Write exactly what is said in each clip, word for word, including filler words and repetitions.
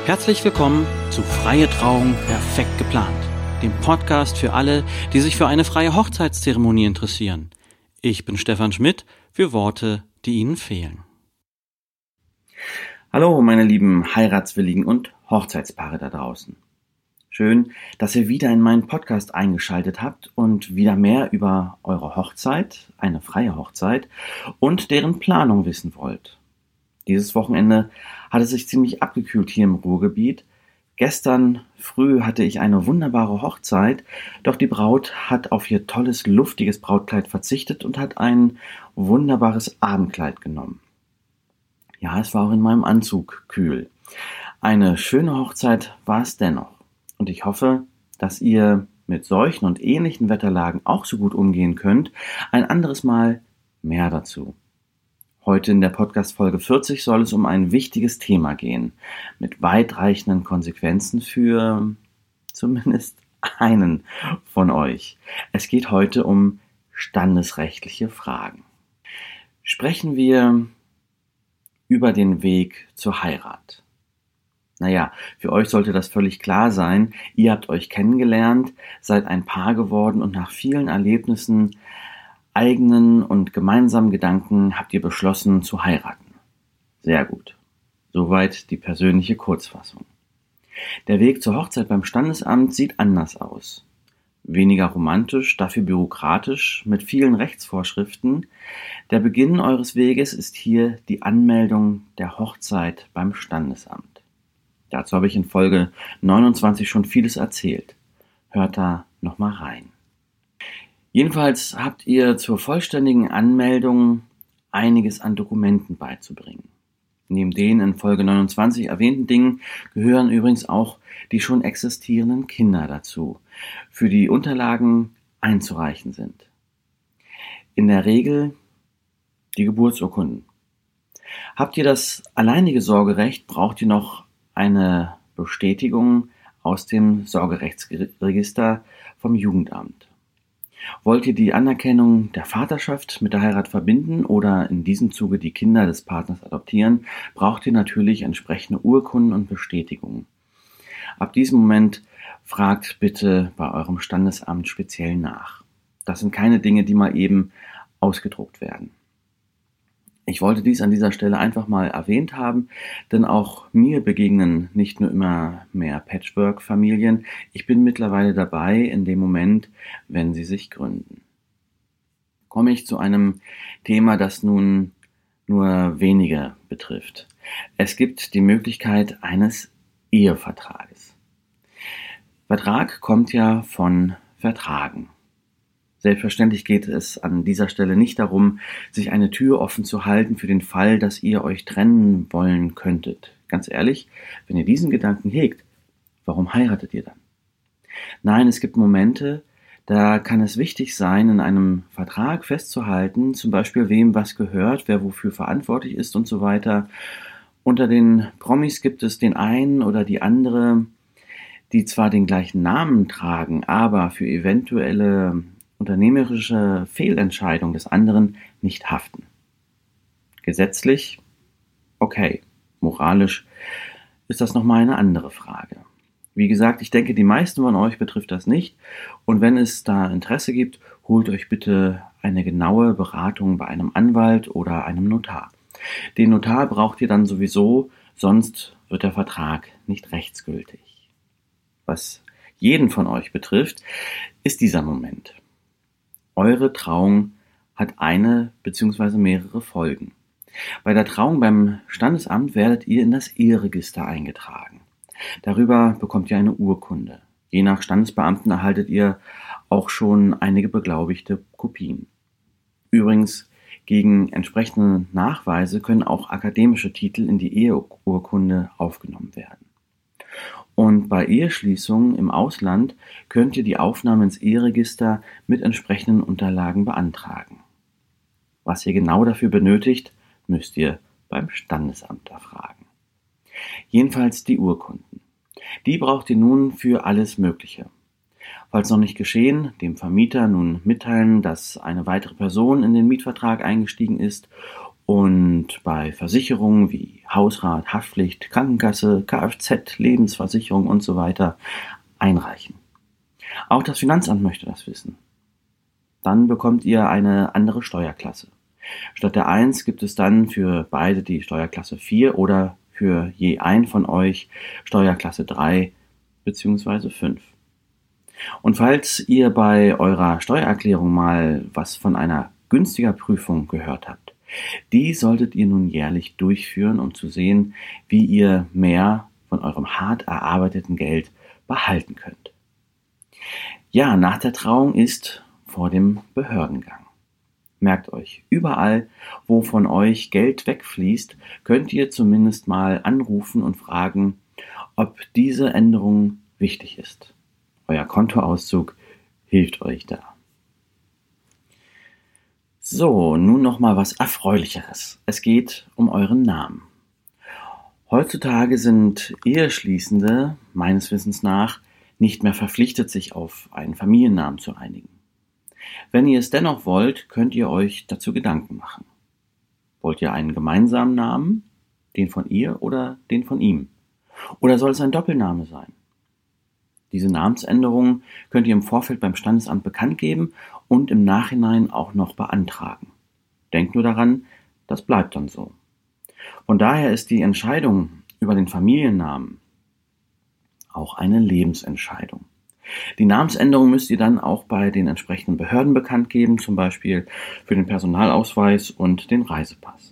Herzlich willkommen zu Freie Trauung perfekt geplant, dem Podcast für alle, die sich für eine freie Hochzeitszeremonie interessieren. Ich bin Stefan Schmidt für Worte, die Ihnen fehlen. Hallo meine lieben Heiratswilligen und Hochzeitspaare da draußen. Schön, dass ihr wieder in meinen Podcast eingeschaltet habt und wieder mehr über eure Hochzeit, eine freie Hochzeit, und deren Planung wissen wollt. Dieses Wochenende hat es sich ziemlich abgekühlt hier im Ruhrgebiet. Gestern früh hatte ich eine wunderbare Hochzeit, doch die Braut hat auf ihr tolles, luftiges Brautkleid verzichtet und hat ein wunderbares Abendkleid genommen. Ja, es war auch in meinem Anzug kühl. Eine schöne Hochzeit war es dennoch. Und ich hoffe, dass ihr mit solchen und ähnlichen Wetterlagen auch so gut umgehen könnt. Ein anderes Mal mehr dazu. Heute in der Podcast-Folge vierzig soll es um ein wichtiges Thema gehen, mit weitreichenden Konsequenzen für zumindest einen von euch. Es geht heute um standesrechtliche Fragen. Sprechen wir über den Weg zur Heirat. Naja, für euch sollte das völlig klar sein. Ihr habt euch kennengelernt, seid ein Paar geworden und nach vielen Erlebnissen, eigenen und gemeinsamen Gedanken habt ihr beschlossen zu heiraten. Sehr gut. Soweit die persönliche Kurzfassung. Der Weg zur Hochzeit beim Standesamt sieht anders aus. Weniger romantisch, dafür bürokratisch, mit vielen Rechtsvorschriften. Der Beginn eures Weges ist hier die Anmeldung der Hochzeit beim Standesamt. Dazu habe ich in Folge neunundzwanzig schon vieles erzählt. Hört da nochmal rein. Jedenfalls habt ihr zur vollständigen Anmeldung einiges an Dokumenten beizubringen. Neben den in Folge neunundzwanzig erwähnten Dingen gehören übrigens auch die schon existierenden Kinder dazu, für die Unterlagen einzureichen sind. In der Regel die Geburtsurkunden. Habt ihr das alleinige Sorgerecht, braucht ihr noch eine Bestätigung aus dem Sorgerechtsregister vom Jugendamt. Wollt ihr die Anerkennung der Vaterschaft mit der Heirat verbinden oder in diesem Zuge die Kinder des Partners adoptieren, braucht ihr natürlich entsprechende Urkunden und Bestätigungen. Ab diesem Moment fragt bitte bei eurem Standesamt speziell nach. Das sind keine Dinge, die mal eben ausgedruckt werden. Ich wollte dies an dieser Stelle einfach mal erwähnt haben, denn auch mir begegnen nicht nur immer mehr Patchwork-Familien. Ich bin mittlerweile dabei in dem Moment, wenn sie sich gründen. Komme ich zu einem Thema, das nun nur wenige betrifft. Es gibt die Möglichkeit eines Ehevertrages. Vertrag kommt ja von Vertragen. Selbstverständlich geht es an dieser Stelle nicht darum, sich eine Tür offen zu halten für den Fall, dass ihr euch trennen wollen könntet. Ganz ehrlich, wenn ihr diesen Gedanken hegt, warum heiratet ihr dann? Nein, es gibt Momente, da kann es wichtig sein, in einem Vertrag festzuhalten, zum Beispiel wem was gehört, wer wofür verantwortlich ist und so weiter. Unter den Promis gibt es den einen oder die andere, die zwar den gleichen Namen tragen, aber für eventuelle unternehmerische Fehlentscheidung des anderen nicht haften. Gesetzlich, okay, moralisch ist das nochmal eine andere Frage. Wie gesagt, ich denke, die meisten von euch betrifft das nicht und wenn es da Interesse gibt, holt euch bitte eine genaue Beratung bei einem Anwalt oder einem Notar. Den Notar braucht ihr dann sowieso, sonst wird der Vertrag nicht rechtsgültig. Was jeden von euch betrifft, ist dieser Moment. Eure Trauung hat eine bzw. mehrere Folgen. Bei der Trauung beim Standesamt werdet ihr in das Eheregister eingetragen. Darüber bekommt ihr eine Urkunde. Je nach Standesbeamten erhaltet ihr auch schon einige beglaubigte Kopien. Übrigens, gegen entsprechende Nachweise können auch akademische Titel in die Eheurkunde aufgenommen werden. Und bei Eheschließungen im Ausland könnt ihr die Aufnahme ins Eheregister mit entsprechenden Unterlagen beantragen. Was ihr genau dafür benötigt, müsst ihr beim Standesamt erfragen. Jedenfalls die Urkunden. Die braucht ihr nun für alles Mögliche. Falls noch nicht geschehen, dem Vermieter nun mitteilen, dass eine weitere Person in den Mietvertrag eingestiegen ist und bei Versicherungen wie Hausrat, Haftpflicht, Krankenkasse, Kfz, Lebensversicherung und so weiter einreichen. Auch das Finanzamt möchte das wissen. Dann bekommt ihr eine andere Steuerklasse. Statt der eins gibt es dann für beide die Steuerklasse vier oder für je einen von euch Steuerklasse drei bzw. fünf. Und falls ihr bei eurer Steuererklärung mal was von einer günstiger Prüfung gehört habt, die solltet ihr nun jährlich durchführen, um zu sehen, wie ihr mehr von eurem hart erarbeiteten Geld behalten könnt. Ja, nach der Trauung ist vor dem Behördengang. Merkt euch, überall, wo von euch Geld wegfließt, könnt ihr zumindest mal anrufen und fragen, ob diese Änderung wichtig ist. Euer Kontoauszug hilft euch da. So, nun noch mal was Erfreulicheres. Es geht um euren Namen. Heutzutage sind Eheschließende, meines Wissens nach, nicht mehr verpflichtet, sich auf einen Familiennamen zu einigen. Wenn ihr es dennoch wollt, könnt ihr euch dazu Gedanken machen. Wollt ihr einen gemeinsamen Namen, den von ihr oder den von ihm? Oder soll es ein Doppelname sein? Diese Namensänderung könnt ihr im Vorfeld beim Standesamt bekannt geben und im Nachhinein auch noch beantragen. Denkt nur daran, das bleibt dann so. Von daher ist die Entscheidung über den Familiennamen auch eine Lebensentscheidung. Die Namensänderung müsst ihr dann auch bei den entsprechenden Behörden bekannt geben, zum Beispiel für den Personalausweis und den Reisepass.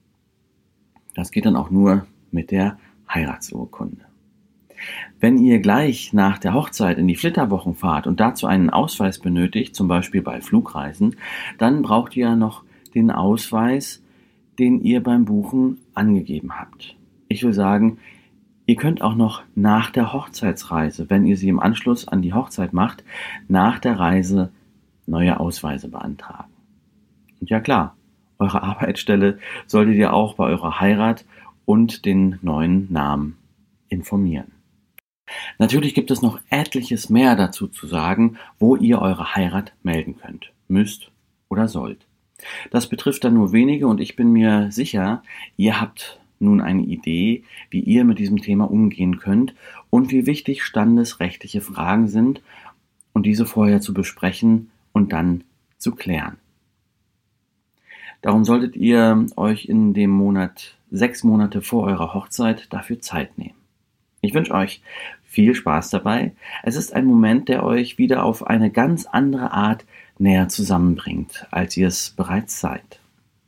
Das geht dann auch nur mit der Heiratsurkunde. Wenn ihr gleich nach der Hochzeit in die Flitterwochen fahrt und dazu einen Ausweis benötigt, zum Beispiel bei Flugreisen, dann braucht ihr ja noch den Ausweis, den ihr beim Buchen angegeben habt. Ich will sagen, ihr könnt auch noch nach der Hochzeitsreise, wenn ihr sie im Anschluss an die Hochzeit macht, nach der Reise neue Ausweise beantragen. Und ja klar, eure Arbeitsstelle solltet ihr auch bei eurer Heirat und den neuen Namen informieren. Natürlich gibt es noch etliches mehr dazu zu sagen, wo ihr eure Heirat melden könnt, müsst oder sollt. Das betrifft dann nur wenige und ich bin mir sicher, ihr habt nun eine Idee, wie ihr mit diesem Thema umgehen könnt und wie wichtig standesrechtliche Fragen sind und diese vorher zu besprechen und dann zu klären. Darum solltet ihr euch in dem Monat sechs Monate vor eurer Hochzeit dafür Zeit nehmen. Ich wünsche euch viel Spaß dabei. Es ist ein Moment, der euch wieder auf eine ganz andere Art näher zusammenbringt, als ihr es bereits seid.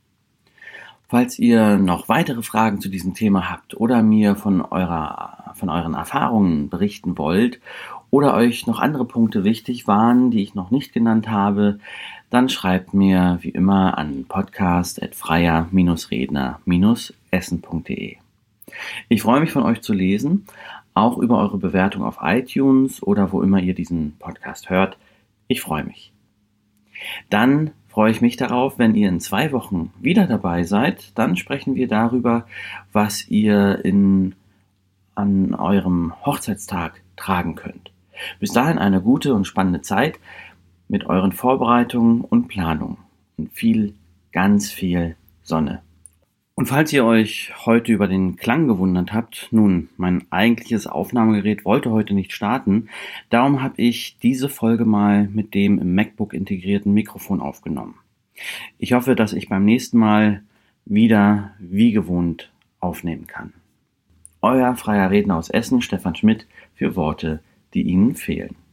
Falls ihr noch weitere Fragen zu diesem Thema habt oder mir von eurer, von euren Erfahrungen berichten wollt oder euch noch andere Punkte wichtig waren, die ich noch nicht genannt habe, dann schreibt mir wie immer an podcast at freier redner essen punkt de. Ich freue mich von euch zu lesen, auch über eure Bewertung auf iTunes oder wo immer ihr diesen Podcast hört. Ich freue mich. Dann freue ich mich darauf, wenn ihr in zwei Wochen wieder dabei seid. Dann sprechen wir darüber, was ihr in, an eurem Hochzeitstag tragen könnt. Bis dahin eine gute und spannende Zeit mit euren Vorbereitungen und Planungen und viel, ganz viel Sonne. Und falls ihr euch heute über den Klang gewundert habt, nun, mein eigentliches Aufnahmegerät wollte heute nicht starten, darum habe ich diese Folge mal mit dem im MacBook integrierten Mikrofon aufgenommen. Ich hoffe, dass ich beim nächsten Mal wieder wie gewohnt aufnehmen kann. Euer freier Redner aus Essen, Stefan Schmidt, für Worte, die Ihnen fehlen.